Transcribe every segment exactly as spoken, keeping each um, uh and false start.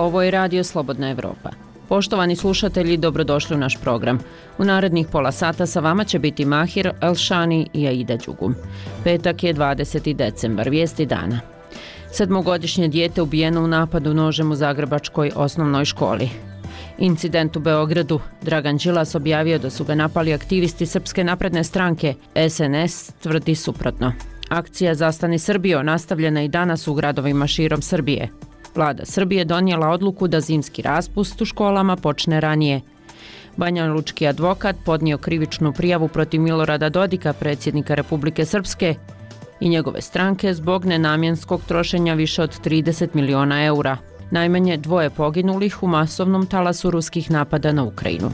ovo je Radio Slobodna Evropa. Poštovani slušatelji, dobrodošli u naš program. U narednih pola sata sa vama će biti Mahir Elšani i Aida Đugum. Petak je dvadeseti decembar, vijesti dana. Sedmogodišnje dijete ubijeno u napadu nožem u zagrebačkoj osnovnoj školi. Incident u Beogradu. Dragan Đilas objavio da su ga napali aktivisti Srpske napredne stranke. S N S tvrdi suprotno. Akcija Zastani Srbijo nastavljena i danas u gradovima širom Srbije. Vlada Srbije donijela odluku da zimski raspust u školama počne ranije. Banjalučki advokat podnio krivičnu prijavu protiv Milorada Dodika, predsjednika Republike Srpske, i njegove stranke zbog nenamjenskog trošenja više od trideset miliona eura. Najmanje dvoje poginulih u masovnom talasu ruskih napada na Ukrajinu.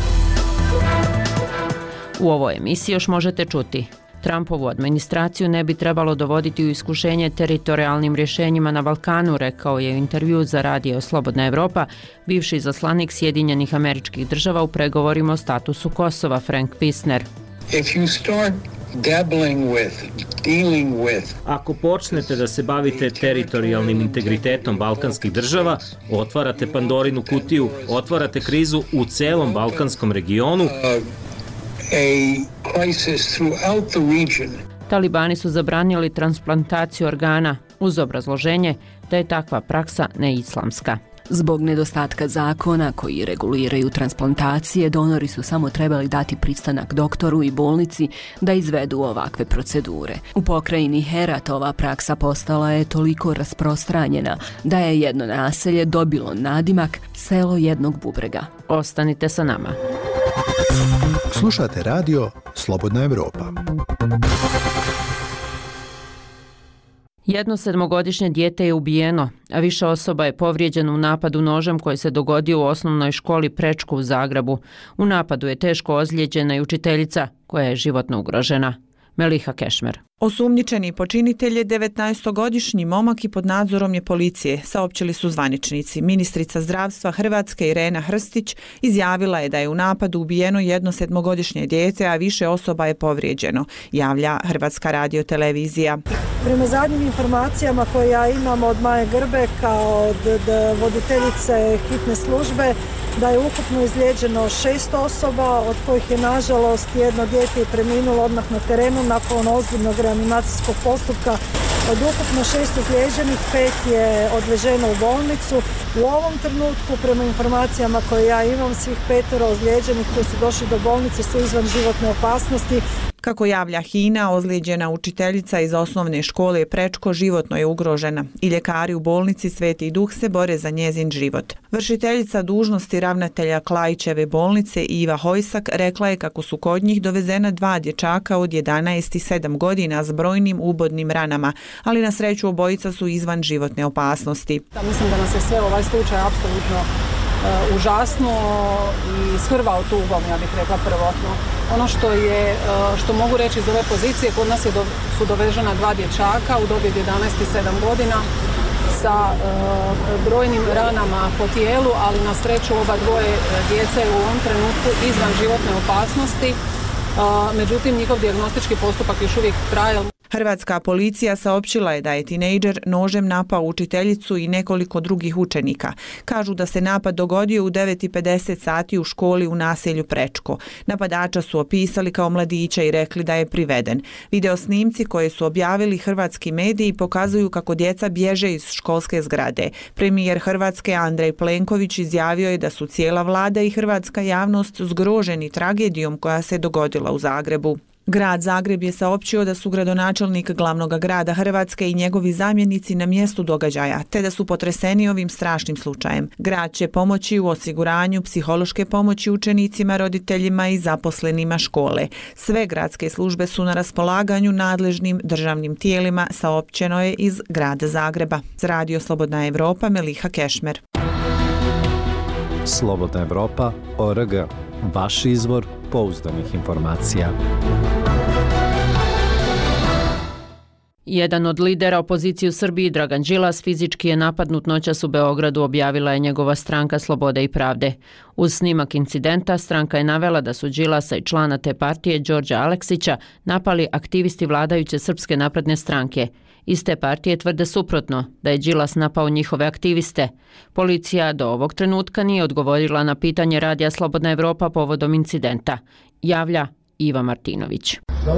U ovoj emisiji još možete čuti: Trumpovu administraciju ne bi trebalo dovoditi u iskušenje teritorijalnim rješenjima na Balkanu, rekao je u intervju za Radio Slobodna Evropa bivši izaslanik Sjedinjenih Američkih Država u pregovorima o statusu Kosova, Frank Pisner. If you start dabbling with, dealing with... Ako počnete da se bavite teritorijalnim integritetom balkanskih država, otvarate Pandorinu kutiju, otvarate krizu u celom balkanskom regionu. A crisis throughout the region. Talibani su zabranili transplantaciju organa uz obrazloženje da je takva praksa neislamska. Zbog nedostatka zakona koji reguliraju transplantacije, donori su samo trebali dati pristanak doktoru i bolnici da izvedu ovakve procedure. U pokrajini Herat ova praksa postala je toliko rasprostranjena da je jedno naselje dobilo nadimak selo jednog bubrega. Ostanite sa nama. Slušate radio Slobodna Evropa. Jedno sedmogodišnje dijete je ubijeno, a više osoba je povrijeđeno u napadu nožem koji se dogodio u osnovnoj školi Prečko u Zagrebu. U napadu je teško ozlijeđena i učiteljica koja je životno ugrožena. Meliha Kešmer. Osumnjičeni počinitelj je devetnaestogodišnji momak i pod nadzorom je policije, saopćili su zvaničnici. Ministrica zdravstva Hrvatske Irena Hrstić izjavila je da je u napadu ubijeno jedno sedmogodišnje dijete, a više osoba je povrijeđeno, javlja Hrvatska radiotelevizija. Prema zadnjim informacijama koje ja imam od Maje Grbeka, od, od voditeljice hitne službe, da je ukupno izlijeđeno šest osoba, od kojih je nažalost jedno dijete je preminulo odmah na terenu nakon ozbiljnog reanimacijskog postupka. Od ukupno šest izlijeđenih, pet je odveženo u bolnicu. U ovom trenutku, prema informacijama koje ja imam, svih petero ozlijeđenih koji su došli do bolnice su izvan životne opasnosti. Kako javlja Hina, ozlijeđena učiteljica iz osnovne škole Prečko životno je ugrožena i ljekari u bolnici Sveti Duh se bore za njezin život. Vršiteljica dužnosti ravnatelja Klajićeve bolnice Iva Hojsak rekla je kako su kod njih dovezena dva dječaka od jedanaest i sedam godina s brojnim ubodnim ranama, ali na sreću obojica su izvan životne opasnosti. Da, mislim da nas je sve ovaj slučaj apsolutno Uh, užasno i shrvao tugom, ja bih rekla prvotno. Ono što je, uh, što mogu reći iz ove pozicije, kod nas je do, su dovežena dva dječaka u dobi od jedanaest i sedam godina sa uh, brojnim ranama po tijelu, ali na sreću oba dvoje djece u ovom trenutku izvan životne opasnosti. Uh, međutim, njihov dijagnostički postupak još uvijek traje. Hrvatska policija saopćila je da je tinejdžer nožem napao učiteljicu i nekoliko drugih učenika. Kažu da se napad dogodio u devet i pedeset sati u školi u naselju Prečko. Napadača su opisali kao mladića i rekli da je priveden. Video snimci koje su objavili hrvatski mediji pokazuju kako djeca bježe iz školske zgrade. Premijer Hrvatske Andrej Plenković izjavio je da su cijela vlada i hrvatska javnost zgroženi tragedijom koja se dogodila u Zagrebu. Grad Zagreb je saopćio da su gradonačelnik glavnog grada Hrvatske i njegovi zamjenici na mjestu događaja, te da su potreseni ovim strašnim slučajem. Grad će pomoći u osiguranju psihološke pomoći učenicima, roditeljima i zaposlenima škole. Sve gradske službe su na raspolaganju nadležnim državnim tijelima, saopćeno je iz grada Zagreba. Za Radio Slobodna Evropa, Meliha Kešmer. Slobodna Evropa, O R G. Vaš izvor pouzdanih informacija. Jedan od lidera opozicije u Srbiji, Dragan Đilas, fizički je napadnut noćas u Beogradu, objavila je njegova stranka Slobode i pravde. Uz snimak incidenta, stranka je navela da su Đilasa i člana te partije, Đorđa Aleksića, napali aktivisti vladajuće Srpske napredne stranke. Iz te partije tvrde suprotno, da je Đilas napao njihove aktiviste. Policija do ovog trenutka nije odgovorila na pitanje radija Slobodna Evropa povodom incidenta. Javlja Iva Martinović.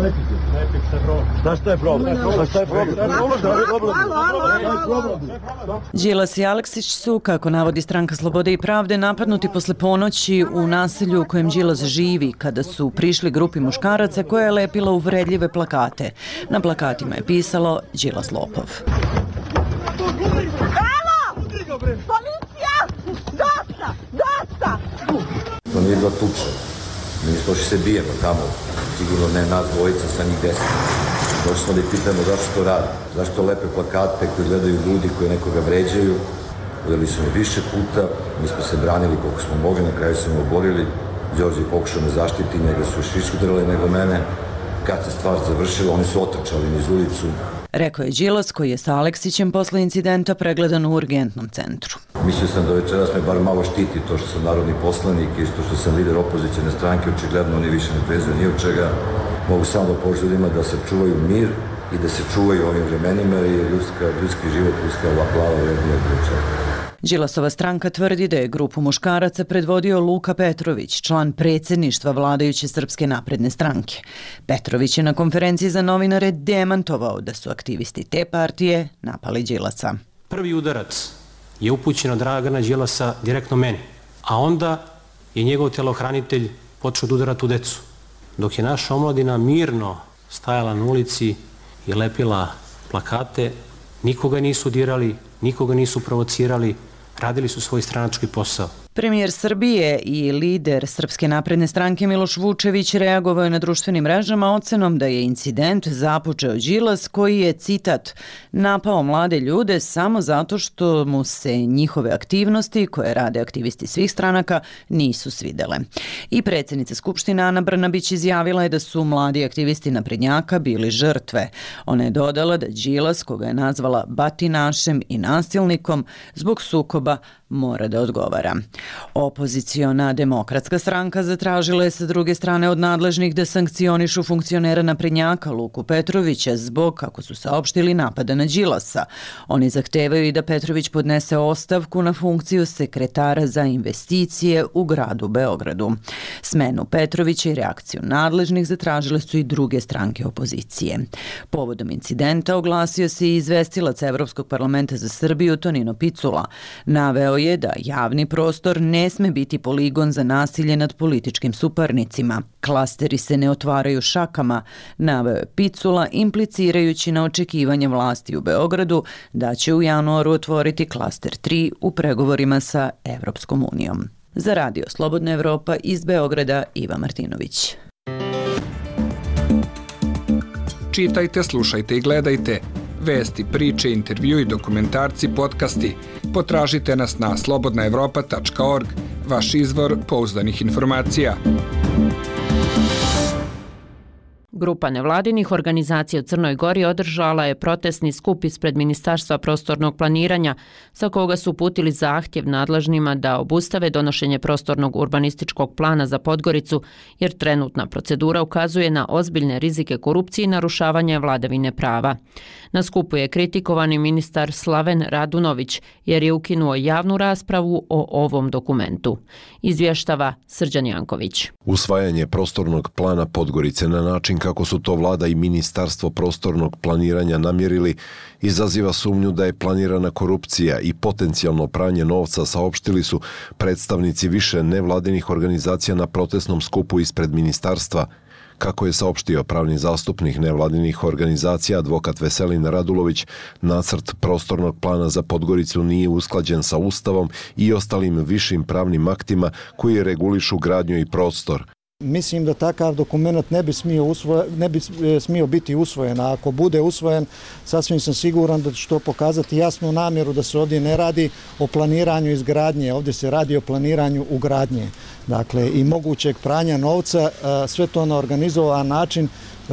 Đilas i Aleksić su, kako navodi stranka Slobode i pravde, napadnuti posle ponoći u naselju u kojem Đilas živi, kada su prišli grupi muškaraca koja je lepila uvredljive plakate. Na plakatima je pisalo Đilas lopov. Policija! Dosta! Dosta! To nije bila tuča. Mi smo došli se bijemo tamo. Sigurno ne nas dvojica, sa njih deset. Došli smo da ih pitamo zašto to radi. Zašto lepe plakate koji gledaju ljudi koji nekoga vređaju. Udali su me više puta. Mi smo se branili koliko smo mogli. Na kraju smo oborili. Đorđe je pokušao me zaštiti. Njega su još više udarali nego mene. Kad se stvar završila, oni su otrčali niz ulicu. Rekao je Đilas, koji je sa Aleksićem posle incidenta pregledan u urgentnom centru. Mislio sam da večeras me bar malo štiti to što sam narodni poslanik i to što sam lider opozicijne stranke. Očigledno oni više ne prezuju ni od čega. Mogu samo da poželim ljudima da se čuvaju mir i da se čuvaju ovim vremenima jer je ljudska, ljudski život, ljudska glava vrednija od čega. Đilasova stranka tvrdi da je grupu muškaraca predvodio Luka Petrović, član predsjedništva vladajuće Srpske napredne stranke. Petrović je na konferenciji za novinare demantovao da su aktivisti te partije napali Đilasa. Prvi udarac je upućen od Dragana Đilasa direktno meni, a onda je njegov telohranitelj počeo da udara tu decu. Dok je naša omladina mirno stajala na ulici i lepila plakate, nikoga nisu dirali, nikoga nisu provocirali, radili su svoj stranački posao. Premijer Srbije i lider Srpske napredne stranke Miloš Vučević reagovao je na društvenim mrežama ocenom da je incident započeo Đilas koji je, citat, napao mlade ljude samo zato što mu se njihove aktivnosti, koje rade aktivisti svih stranaka, nisu svidele. I predsjednica Skupštine Ana Brnabić izjavila je da su mladi aktivisti naprednjaka bili žrtve. Ona je dodala da Đilas, koga je nazvala batinašem i nasilnikom, zbog sukoba mora da odgovara. Opoziciona demokratska stranka zatražila je sa druge strane od nadležnih da sankcionišu funkcionera naprednjaka Luku Petrovića zbog, kako su saopštili, napada na Đilasa. Oni zahtevaju i da Petrović podnese ostavku na funkciju sekretara za investicije u gradu Beogradu. Smenu Petrovića i reakciju nadležnih zatražile su i druge stranke opozicije. Povodom incidenta oglasio se i izvestilac Evropskog parlamenta za Srbiju Tonino Picula. Naveo je da javni prostor ne sme biti poligon za nasilje nad političkim suparnicima. Klasteri se ne otvaraju šakama, naveo je Picula, implicirajući na očekivanje vlasti u Beogradu da će u januaru otvoriti klaster tri u pregovorima sa Evropskom unijom. Za Radio Slobodna Evropa iz Beograda, Iva Martinović. Čitajte, slušajte i gledajte. Vesti, priče, intervju i dokumentarci, podcasti. Potražite nas na slobodna evropa tačka org, vaš izvor pouzdanih informacija. Grupa nevladinih organizacija u Crnoj Gori održala je protestni skup ispred Ministarstva prostornog planiranja, sa koga su uputili zahtjev nadležnima da obustave donošenje prostornog urbanističkog plana za Podgoricu, jer trenutna procedura ukazuje na ozbiljne rizike korupcije i narušavanja vladavine prava. Na skupu je kritikovani ministar Slaven Radunović, jer je ukinuo javnu raspravu o ovom dokumentu. Izvještava Srđan Janković. Usvajanje prostornog plana Podgorice na način kako su to vlada i Ministarstvo prostornog planiranja namjerili, izaziva sumnju da je planirana korupcija i potencijalno pranje novca, saopštili su predstavnici više nevladinih organizacija na protestnom skupu ispred ministarstva. Kako je saopštio pravni zastupnik nevladinih organizacija advokat Veselin Radulović, nacrt prostornog plana za Podgoricu nije usklađen sa Ustavom i ostalim višim pravnim aktima koji regulišu gradnju i prostor. Mislim da takav dokument ne bi smio, usvoje, ne bi smio biti usvojen, a ako bude usvojen, sasvim sam siguran da će to pokazati jasnu namjeru da se ovdje ne radi o planiranju izgradnje, ovdje se radi o planiranju ugradnje. Dakle, i mogućeg pranja novca, sve to na organizovan način,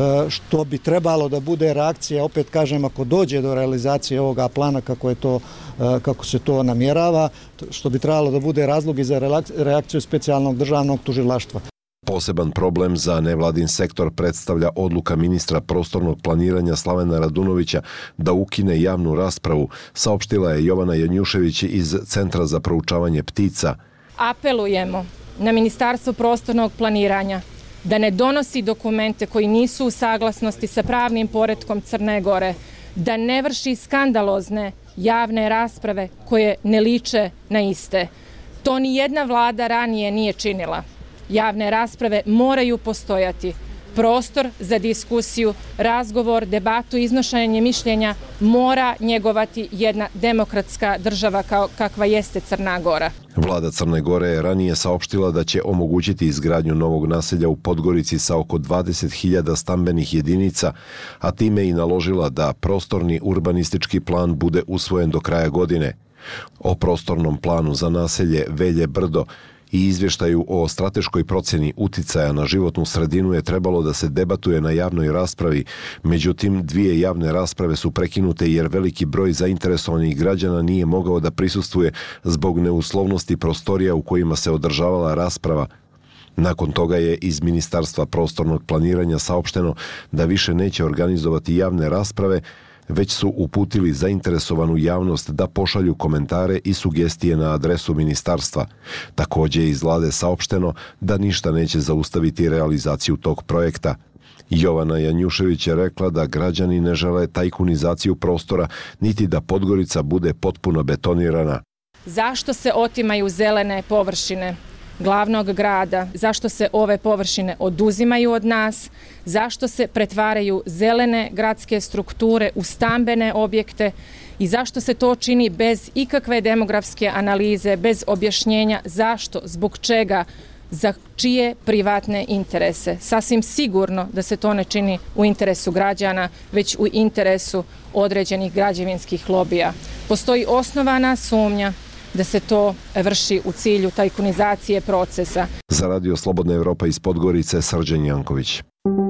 što bi trebalo da bude reakcija, opet kažem, ako dođe do realizacije ovoga plana kako je to, kako se to namjerava, što bi trebalo da bude razlog i za reakciju specijalnog državnog tužilaštva. Poseban problem za nevladin sektor predstavlja odluka ministra prostornog planiranja Slavena Radunovića da ukine javnu raspravu, saopštila je Jovana Janjušević iz Centra za proučavanje ptica. Apelujemo na Ministarstvo prostornog planiranja da ne donosi dokumente koji nisu u saglasnosti sa pravnim poretkom Crne Gore, da ne vrši skandalozne javne rasprave koje ne liče na iste. To ni jedna vlada ranije nije činila. Javne rasprave moraju postojati. Prostor za diskusiju, razgovor, debatu, iznošenje mišljenja mora njegovati jedna demokratska država kao kakva jeste Crna Gora. Vlada Crne Gore je ranije saopštila da će omogućiti izgradnju novog naselja u Podgorici sa oko dvadeset hiljada stambenih jedinica, a time i naložila da prostorni urbanistički plan bude usvojen do kraja godine. O prostornom planu za naselje Velje Brdo i izvještaju o strateškoj procjeni uticaja na životnu sredinu je trebalo da se debatuje na javnoj raspravi, međutim dvije javne rasprave su prekinute jer veliki broj zainteresovanih građana nije mogao da prisustvuje zbog neuslovnosti prostorija u kojima se održavala rasprava. Nakon toga je iz Ministarstva prostornog planiranja saopšteno da više neće organizovati javne rasprave, već su uputili zainteresovanu javnost da pošalju komentare i sugestije na adresu ministarstva. Također je iz vlade saopšteno da ništa neće zaustaviti realizaciju tog projekta. Jovana Janjušević je rekla da građani ne žele tajkunizaciju prostora, niti da Podgorica bude potpuno betonirana. Zašto se otimaju zelene površine glavnog grada, zašto se ove površine oduzimaju od nas, zašto se pretvaraju zelene gradske strukture u stambene objekte i zašto se to čini bez ikakve demografske analize, bez objašnjenja zašto, zbog čega, za čije privatne interese. Sasvim sigurno da se to ne čini u interesu građana, već u interesu određenih građevinskih lobija. Postoji osnovana sumnja da se to vrši u cilju tajkunizacije procesa. Za Radio Slobodna Evropa iz Podgorice, Srđan Janković.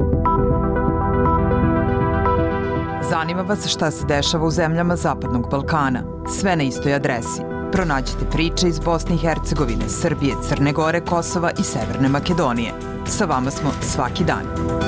Zanima vas šta se dešava u zemljama Zapadnog Balkana? Sve na istoj adresi. Pronađite priče iz Bosne i Hercegovine, Srbije, Crne Gore, Kosova i Severne Makedonije. Sa vama smo svaki dan.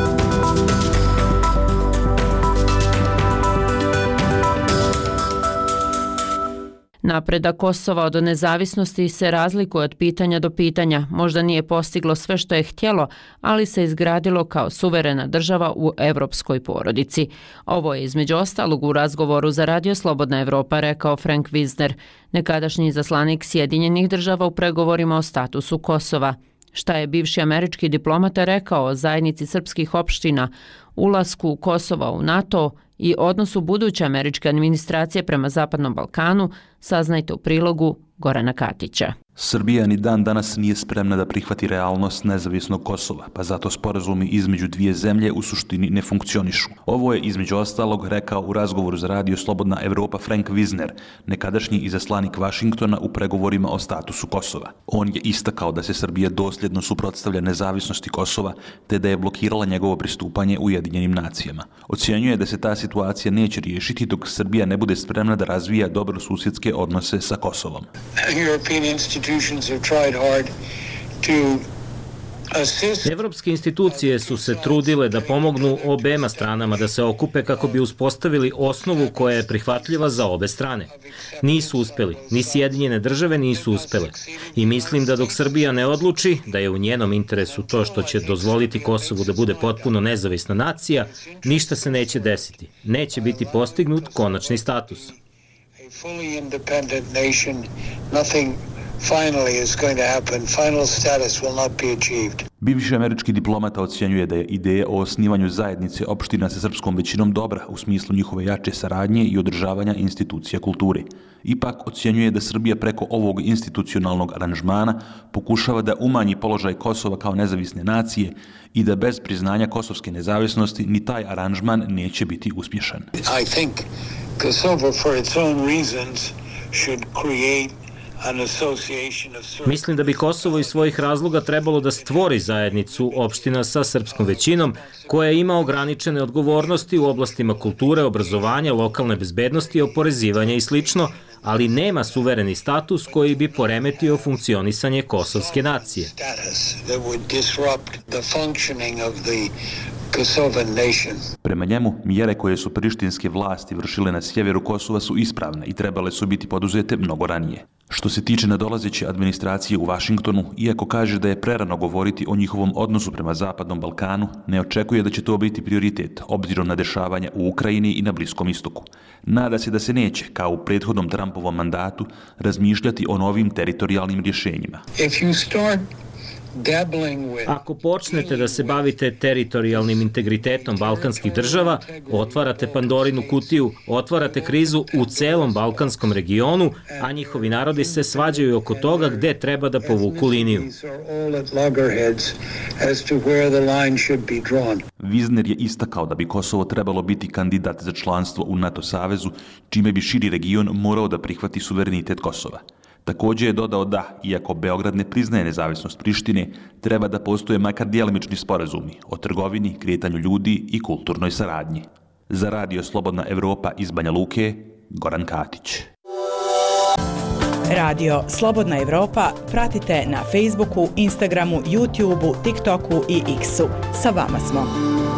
Napredak Kosova od nezavisnosti se razlikuje od pitanja do pitanja. Možda nije postiglo sve što je htjelo, ali se izgradilo kao suverena država u evropskoj porodici. Ovo je između ostalog u razgovoru za Radio Slobodna Evropa rekao Frank Wisner, nekadašnji izaslanik Sjedinjenih država u pregovorima o statusu Kosova. Šta je bivši američki diplomata rekao o zajednici srpskih opština, ulasku Kosova u NATO i odnosu buduće američke administracije prema Zapadnom Balkanu, saznajte u prilogu Gorana Katića. Srbija ni dan danas nije spremna da prihvati realnost nezavisnog Kosova, pa zato sporazumi između dvije zemlje u suštini ne funkcionišu. Ovo je između ostalog rekao u razgovoru za Radio Slobodna Evropa Frank Wisner, nekadašnji izaslanik Vašingtona u pregovorima o statusu Kosova. On je istakao da se Srbija dosljedno suprotstavlja nezavisnosti Kosova, te da je blokirala njegovo pristupanje Ujedinjenim nacijama. Ocjenjuje da se ta situacija neće riješiti dok Srbija ne bude spremna da razvija dobrosusjedske odnose sa Kosovom. Evropske institucije su se trudile da pomognu obema stranama da se okupe kako bi uspostavili osnovu koja je prihvatljiva za obe strane. Nisu uspeli, ni Sjedinjene države nisu uspele. I mislim da dok Srbija ne odluči da je u njenom interesu to što će dozvoliti Kosovu da bude potpuno nezavisna nacija, ništa se neće desiti. Neće biti postignut konačni status. Fully independent nation, nothing finally is going to happen. Final status will not be achieved. Bivši američki diplomata ocjenjuje da je ideja o osnivanju zajednice opština sa srpskom većinom dobra u smislu njihove jače saradnje i održavanja institucija kulture. Ipak ocjenjuje da Srbija preko ovog institucionalnog aranžmana pokušava da umanji položaj Kosova kao nezavisne nacije i da bez priznanja kosovske nezavisnosti ni taj aranžman neće biti uspješan. I think Kosovo for its own reasons should create Mislim da bi Kosovo iz svojih razloga trebalo da stvori zajednicu opština sa srpskom većinom koja ima ograničene odgovornosti u oblastima kulture, obrazovanja, lokalne bezbednosti, oporezivanja i slično, ali nema suvereni status koji bi poremetio funkcionisanje kosovske nacije. Prema njemu, mjere koje su prištinske vlasti vršile na sjeveru Kosova su ispravne i trebale su biti poduzete mnogo ranije. Što se tiče nadolazeće administracije u Vašingtonu, iako kaže da je prerano govoriti o njihovom odnosu prema Zapadnom Balkanu, ne očekuje da će to biti prioritet, obzirom na dešavanja u Ukrajini i na Bliskom istoku. Nada se da se neće, kao u prethodnom Trumpovom mandatu, razmišljati o novim teritorijalnim rješenjima. Ako počnete da se bavite teritorijalnim integritetom balkanskih država, otvarate Pandorinu kutiju, otvarate krizu u celom balkanskom regionu, a njihovi narodi se svađaju oko toga gde treba da povuku liniju. Vizner je istakao da bi Kosovo trebalo biti kandidat za članstvo u NATO savezu, čime bi širi region morao da prihvati suverenitet Kosova. Također je dodao da, iako Beograd ne priznaje nezavisnost Prištine, treba da postoje makar djelimični sporazumi o trgovini, kretanju ljudi i kulturnoj saradnji. Za Radio Slobodna Evropa iz Banja Luke, Goran Katić. Radio Slobodna Evropa pratite na Facebooku, Instagramu, YouTubeu, TikToku i X-u. Sa vama smo.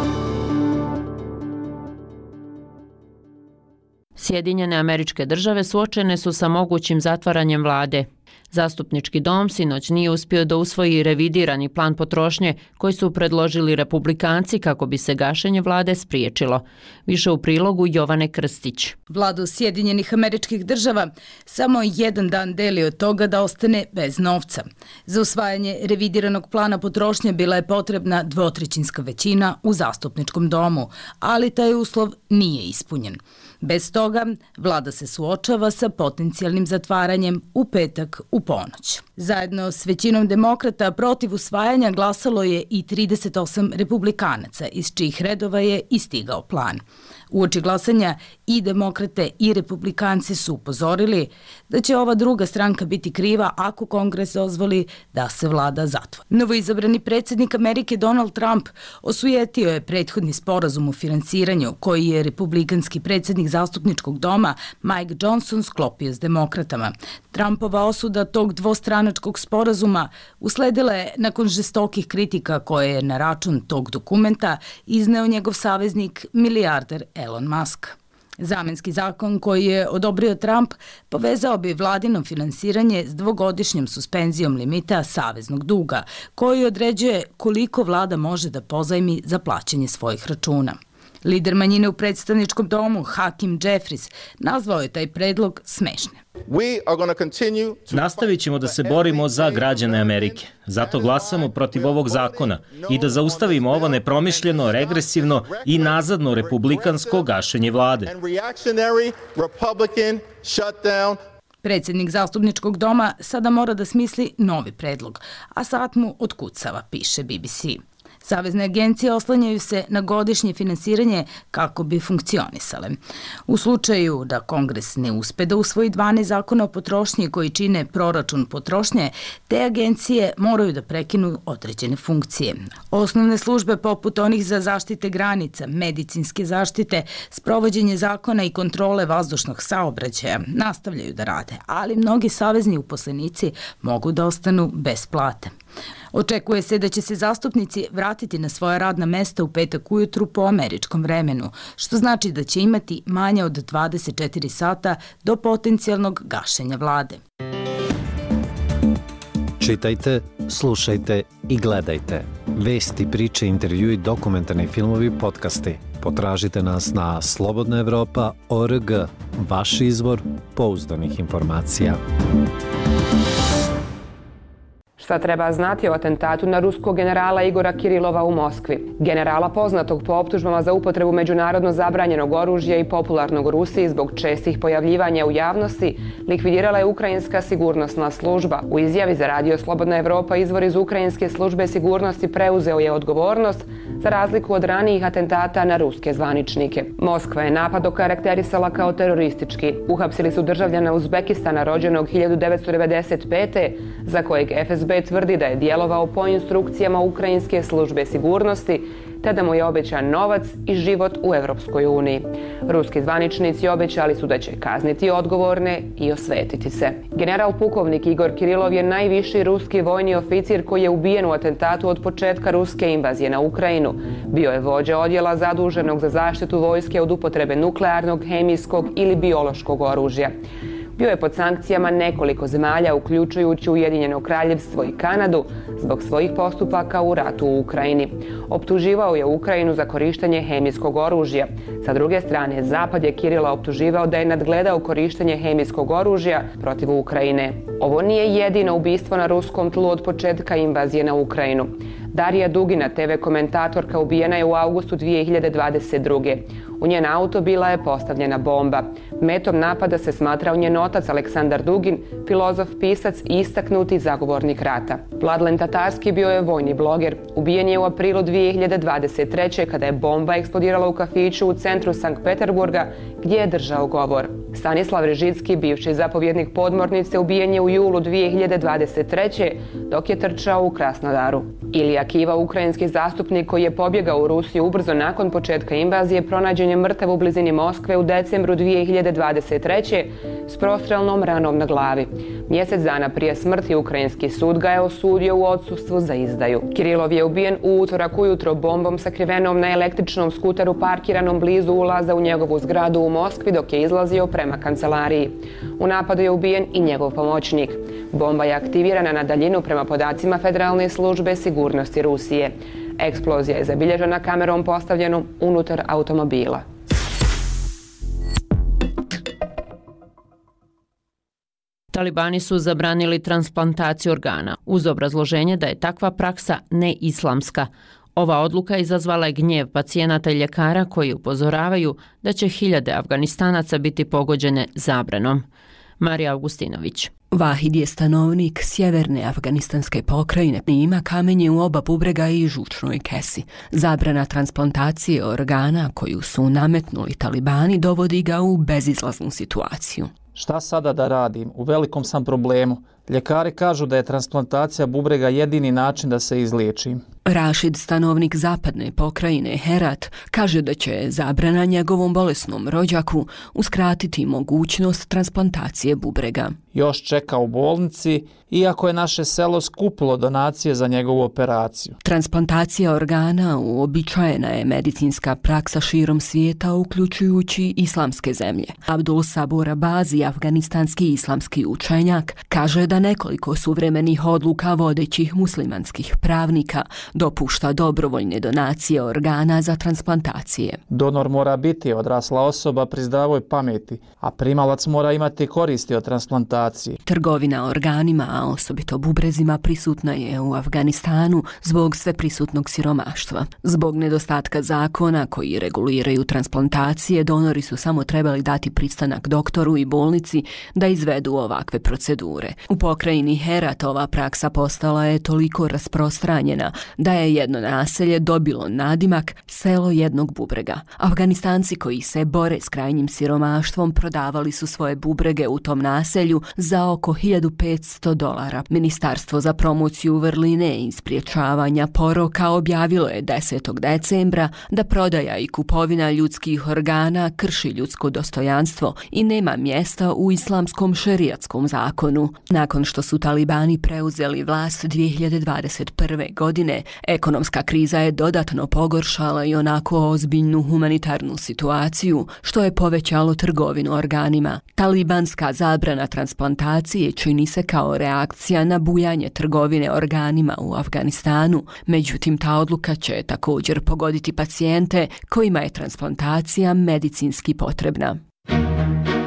Sjedinjene Američke Države suočene su sa mogućim zatvaranjem vlade. Zastupnički dom sinoć nije uspio da usvoji revidirani plan potrošnje koji su predložili republikanci kako bi se gašenje vlade spriječilo. Više u prilogu Jovane Krstić. Vladu Sjedinjenih Američkih Država samo jedan dan deli od toga da ostane bez novca. Za usvajanje revidiranog plana potrošnje bila je potrebna dvotrećinska većina u zastupničkom domu, ali taj uslov nije ispunjen. Bez toga, vlada se suočava sa potencijalnim zatvaranjem u petak u ponoć. Zajedno s većinom demokrata protiv usvajanja glasalo je i trideset osam republikanaca, iz čijih redova je istigao plan. Uoči glasanja i demokrate i republikanci su upozorili da će ova druga stranka biti kriva ako Kongres dozvoli da se vlada zatvori. Novoizabrani predsjednik Amerike Donald Trump osujetio je prethodni sporazum o finansiranju koji je republikanski predsjednik zastupničkog doma Mike Johnson sklopio s demokratama. Trumpova osuda tog dvostranačkog sporazuma usledila je nakon žestokih kritika koje je na račun tog dokumenta izneo njegov saveznik milijarder Elon Musk. Zamenski zakon koji je odobrio Trump povezao bi vladino finansiranje s dvogodišnjom suspenzijom limita saveznog duga, koji određuje koliko vlada može da pozajmi za plaćanje svojih računa. Lider manjine u predstavničkom domu, Hakim Jeffries, nazvao je taj predlog smešnim. Nastavit ćemo da se borimo za građane Amerike. Zato glasamo protiv ovog zakona i da zaustavimo ovo nepromišljeno, regresivno i nazadno republikansko gašenje vlade. Predsjednik zastupničkog doma sada mora da smisli novi predlog, a sad mu otkucava, piše B B C. Savezne agencije oslanjaju se na godišnje finansiranje kako bi funkcionisale. U slučaju da Kongres ne uspe da usvoji dvanaest zakona o potrošnji koji čine proračun potrošnje, te agencije moraju da prekinu određene funkcije. Osnovne službe poput onih za zaštite granica, medicinske zaštite, sprovođenje zakona i kontrole vazdušnog saobraćaja nastavljaju da rade, ali mnogi savezni uposlenici mogu da ostanu bez plate. Očekuje se da će se zastupnici vratiti na svoja radna mesta u petak ujutru po američkom vremenu, što znači da će imati manje od dvadeset četiri sata do potencijalnog gašenja vlade. Čitajte, slušajte i gledajte. Vesti, priče, intervjui, dokumentarni filmovi, podcasti. Potražite nas na slobodna evropa tačka org, vaš izvor pouzdanih informacija. Šta treba znati o atentatu na ruskog generala Igora Kirilova u Moskvi? Generala poznatog po optužbama za upotrebu međunarodno zabranjenog oružja i popularnog u Rusiji zbog čestih pojavljivanja u javnosti likvidirala je ukrajinska sigurnosna služba. U izjavi za Radio Slobodna Evropa izvor iz ukrajinske službe sigurnosti preuzeo je odgovornost za razliku od ranijih atentata na ruske zvaničnike. Moskva je napad okarakterisala kao teroristički. Uhapsili su državljana Uzbekistana rođenog hiljadu devetsto devedeset pete za kojeg F S B tvrdi da je djelovao po instrukcijama ukrajinske službe sigurnosti te da mu je obećan novac i život u Europskoj uniji. Ruski zvaničnici obećali su da će kazniti odgovorne i osvetiti se. General pukovnik Igor Kirilov je najviši ruski vojni oficir koji je ubijen u atentatu od početka ruske invazije na Ukrajinu. Bio je vođa odjela zaduženog za zaštitu vojske od upotrebe nuklearnog, hemijskog ili biološkog oružja. Bio je pod sankcijama nekoliko zemalja, uključujući Ujedinjeno kraljevstvo i Kanadu, zbog svojih postupaka u ratu u Ukrajini. Optuživao je Ukrajinu za korištenje hemijskog oružja. Sa druge strane, Zapad je Kirila optuživao da je nadgledao korištenje hemijskog oružja protiv Ukrajine. Ovo nije jedino ubistvo na ruskom tlu od početka invazije na Ukrajinu. Darija Dugina, te ve komentatorka, ubijena je u avgustu dvije hiljade dvadeset druge. U njen auto bila je postavljena bomba. Metom napada se smatrao njen otac Aleksandar Dugin, filozof, pisac i istaknuti zagovornik rata. Vladlen Tatarski bio je vojni bloger. Ubijen je u aprilu dvije hiljade dvadeset treće kada je bomba eksplodirala u kafiću u centru Sankt Peterburga gdje je držao govor. Stanislav Režicki, bivši zapovjednik podmornice, ubijen je u julu dvije hiljade dvadeset treće dok je trčao u Krasnodaru. Ilija Kiva, ukrajinski zastupnik koji je pobjegao u Rusiju ubrzo nakon početka invazije, pronađen je mrtav u blizini Moskve u decembru dvije hiljade dvadeset treće s prostrelnom ranom na glavi. Mjesec dana prije smrti ukrajinski sud ga je osudio u odsustvu za izdaju. Kirilov je ubijen u utorak ujutro bombom sakrivenom na električnom skuteru parkiranom blizu ulaza u njegovu zgradu u Moskvi dok je izlazio prema kancelariji. U napadu je ubijen i njegov pomoćnik. Bomba je aktivirana na daljinu prema podacima Federalne službe sigurnosti Rusije. Eksplozija je zabilježena kamerom postavljenom unutar automobila. Talibani su zabranili transplantaciju organa uz obrazloženje da je takva praksa neislamska. Ova odluka izazvala je gnjev pacijenata i ljekara koji upozoravaju da će hiljade Afganistanaca biti pogođene zabranom. Marija Augustinović. Vahid je stanovnik sjeverne afganistanske pokrajine i ima kamenje u oba bubrega i žučnoj kesi. Zabrana transplantacije organa koju su nametnuli Talibani dovodi ga u bezizlaznu situaciju. Šta sada da radim? U velikom sam problemu. Ljekari kažu da je transplantacija bubrega jedini način da se izliječim. Rašid, stanovnik zapadne pokrajine Herat, kaže da će zabrana njegovom bolesnom rođaku uskratiti mogućnost transplantacije bubrega. Još čeka u bolnici, iako je naše selo skupilo donacije za njegovu operaciju. Transplantacija organa uobičajena je medicinska praksa širom svijeta, uključujući islamske zemlje. Abdul Sabur Abazi, afganistanski islamski učenjak, kaže da nekoliko suvremenih odluka vodećih muslimanskih pravnika dopušta dobrovoljne donacije organa za transplantacije. Donor mora biti odrasla osoba pri zdravoj pameti, a primalac mora imati koristi od transplantacije. Trgovina organima, a osobito bubrezima, prisutna je u Afganistanu zbog sveprisutnog siromaštva. Zbog nedostatka zakona koji reguliraju transplantacije, donori su samo trebali dati pristanak doktoru i bolnici da izvedu ovakve procedure. U pokrajini Herat ova praksa postala je toliko rasprostranjena da je jedno naselje dobilo nadimak selo jednog bubrega. Afganistanci koji se bore s krajnjim siromaštvom prodavali su svoje bubrege u tom naselju za oko hiljadu petsto dolara. Ministarstvo za promociju vrline i spriječavanja poroka objavilo je desetog decembra da prodaja i kupovina ljudskih organa krši ljudsko dostojanstvo i nema mjesta u islamskom šerijatskom zakonu. Nakon što su Talibani preuzeli vlast dvije hiljade dvadeset prve. godine, ekonomska kriza je dodatno pogoršala i onako ozbiljnu humanitarnu situaciju, što je povećalo trgovinu organima. Talibanska zabrana transplantacije čini se kao reakcija na bujanje trgovine organima u Afganistanu, međutim ta odluka će također pogoditi pacijente kojima je transplantacija medicinski potrebna.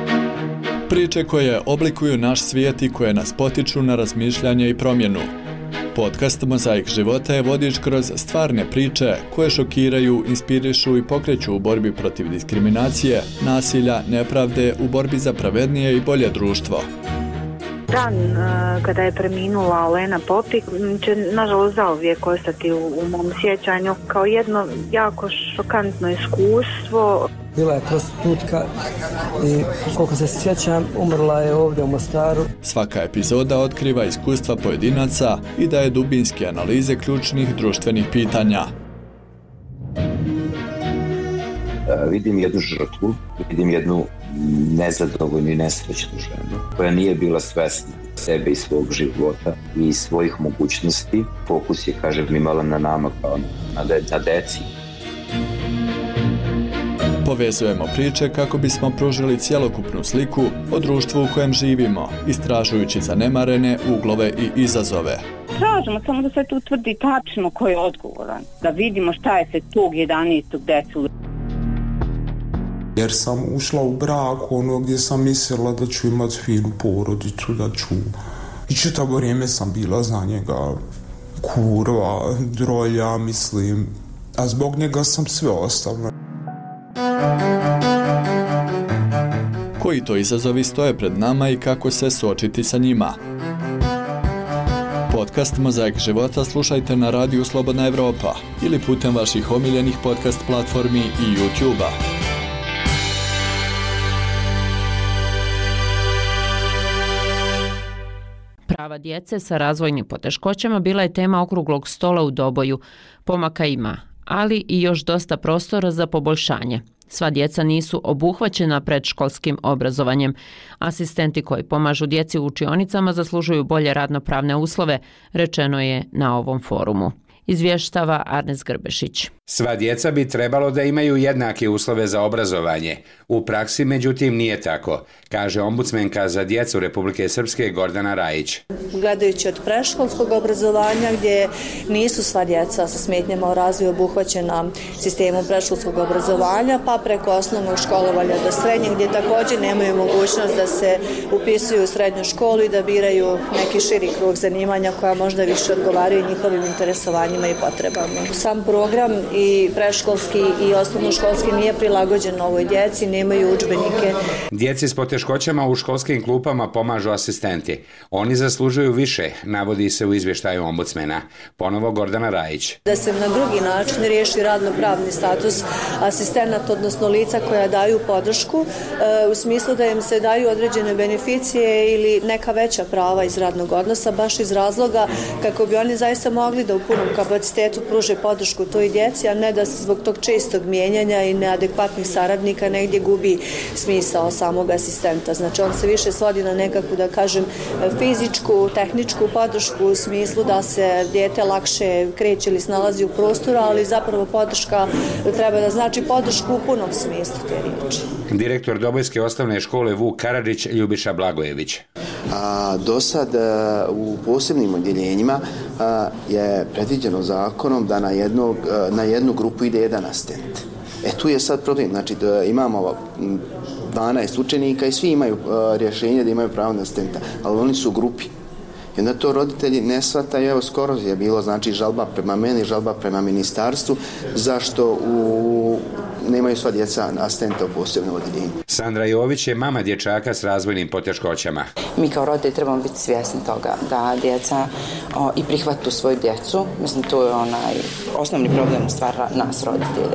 Priče koje oblikuju naš svijet i koje nas potiču na razmišljanje i promjenu. Podcast Mozaik života je vodič kroz stvarne priče koje šokiraju, inspirišu i pokreću u borbi protiv diskriminacije, nasilja, nepravde, u borbi za pravednije i bolje društvo. Dan uh, kada je preminula Olena Popik će nažalost zauvijek ostati u, u mom sjećanju kao jedno jako šokantno iskustvo. Bila je prostitutka i koliko se sjećam umrla je ovdje u Mostaru. Svaka epizoda otkriva iskustva pojedinaca i daje dubinske analize ključnih društvenih pitanja. Vidim jednu žrtvu, vidim jednu nezadovoljnu i nesrećnu ženu koja nije bila svesna sebe i svog života i svojih mogućnosti. Fokus je, kažem, imala na nama kao na, de, na deci. Povezujemo priče kako bismo pružili cjelokupnu sliku o društvu u kojem živimo, istražujući zanemarene uglove i izazove. Tražimo samo da se tu utvrdi tačno ko je odgovoran, da vidimo šta je se tog jedanaestog decu. Jer sam ušla u brak ono gdje sam mislila da ću imati finu porodicu, da ću... I čitavo vrijeme sam bila za njega kurva, drolja, mislim. A zbog njega sam sve ostavila. Koji to izazovi stoje pred nama i kako se suočiti sa njima? Podcast Mozaik života slušajte na radiju Slobodna Evropa ili putem vaših omiljenih podcast platformi i YouTube-a. Prava djece sa razvojnim poteškoćama bila je tema okruglog stola u Doboju. Pomaka ima, ali i još dosta prostora za poboljšanje. Sva djeca nisu obuhvaćena predškolskim obrazovanjem. Asistenti koji pomažu djeci u učionicama zaslužuju bolje radnopravne uslove, rečeno je na ovom forumu. Izvještava Arnes Grbešić. Sva djeca bi trebalo da imaju jednake uslove za obrazovanje. U praksi, međutim, nije tako, kaže ombudsmenka za djecu Republike Srpske Gordana Rajić. Gledajući od predškolskog obrazovanja gdje nisu sva djeca sa smetnjama u razvoju obuhvaćena sistemom predškolskog obrazovanja, pa preko osnovnog školovanja do srednjeg gdje također nemaju mogućnost da se upisuju u srednju školu i da biraju neki širi krug zanimanja koja možda više odgovaraju njihovim interesovanjima i potrebama. Sam program i predškolski i osnovnoškolski nije prilagođen ovoj djeci, nemaju udžbenike. Djeci s poteškoćama u školskim klupama pomažu asistenti. Oni zaslužuju više, navodi se u izvještaju ombudsmena. Ponovo Gordana Rajić. Da se na drugi način riješi radno-pravni status asistenata, odnosno lica koja daju podršku, u smislu da im se daju određene beneficije ili neka veća prava iz radnog odnosa, baš iz razloga kako bi oni zaista mogli da u punom kapacitetu pruže podršku toj djeci, a ne da se zbog tog čestog mijenjanja i neadekvatnih saradnika negdje gubi smisao samog asistenta. Znači on se više svodi na nekakvu, da kažem, fizičku, tehničku podršku u smislu da se dijete lakše kreće ili snalazi u prostoru, ali zapravo podrška treba da znači podršku u punom smislu te riječi. Direktor Dobojske osnovne škole Vuk Karadžić Ljubiša Blagojević. A, do sad u posebnim odjeljenjima a, je predviđeno zakonom da na, jednog, na jednu grupu ide jedan asistent. E tu je sad problem, znači da imamo dvanaest učenika i svi imaju a, rješenje da imaju pravo na asistenta, ali oni su u grupi. I onda to roditelji ne shvataju, evo skoro je bilo znači žalba prema meni, žalba prema ministarstvu, zašto u, nemaju sva djeca asistenta u posebnom odjeljenju. Sandra Jović je mama dječaka s razvojnim poteškoćama. Mi kao roditelji trebamo biti svjesni toga da djeca o, i prihvatu svoju djecu. Mislim, to je onaj osnovni problem u stvari nas roditelja.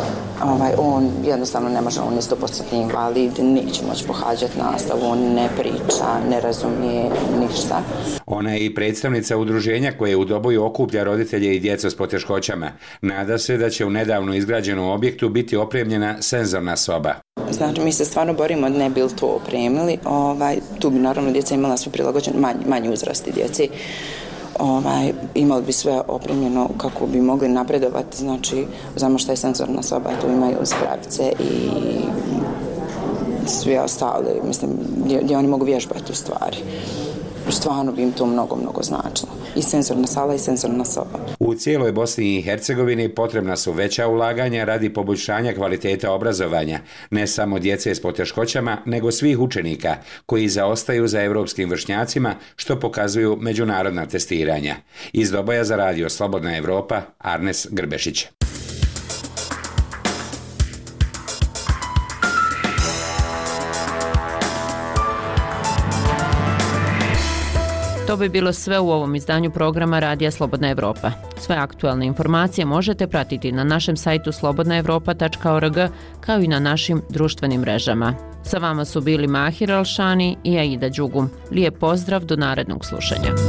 Ovaj, on jednostavno ne može, on je sto posto invalid, neće moći pohađati nastavu, on ne priča, ne razumije ništa. Ona je i predstavnica udruženja koje u Doboju okuplja roditelje i djecu s poteškoćama. Nada se da će u nedavno izgrađenom objektu biti opremljena senzorna soba. Znači, mi se stvarno borimo da ne bi to opremili. Ovaj, tu bi naravno djeca imala sve prilagođen, manji, manji uzrasti djeci. Ovaj, imali bi sve opremljeno kako bi mogli napredovati. Znači, znamo šta je senzorna soba, tu imaju spravice i sve ostale, mislim, gdje, gdje oni mogu vježbati u stvari. Stvarno bi im to mnogo, mnogo značilo. I senzorna sala i senzorna soba. U cijeloj Bosni i Hercegovini potrebna su veća ulaganja radi poboljšanja kvaliteta obrazovanja, ne samo djece s poteškoćama, nego svih učenika koji zaostaju za evropskim vršnjacima, što pokazuju međunarodna testiranja. Iz Doboja za radio Slobodna Evropa, Arnes Grbešić. To bi bilo sve u ovom izdanju programa Radija Slobodna Evropa. Sve aktualne informacije možete pratiti na našem sajtu slobodna evropa tačka org kao i na našim društvenim mrežama. Sa vama su bili Mahir Alšani i Aida Đugum. Lijep pozdrav do narednog slušanja.